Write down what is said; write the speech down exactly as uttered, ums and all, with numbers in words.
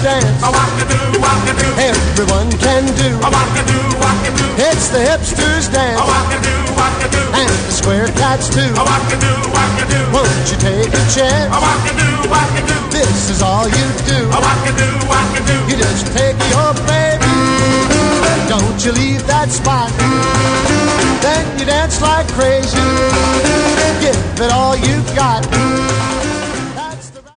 dance. A walk-a-doo, walk-a-doo. Everyone can do. A walk-a-doo, walk-a-doo. It's the hipsters dance. A walk-a-doo, walk-a-doo. And the square cats too. A walk-a-doo, walk-a-doo. Won't you take a chance? A walk-a-doo, walk-a-doo. This is all you do. A walk-a-doo, walk-a-doo. You just take your baby. Don't you leave that spot. Then you dance like crazy. Give it all you've got.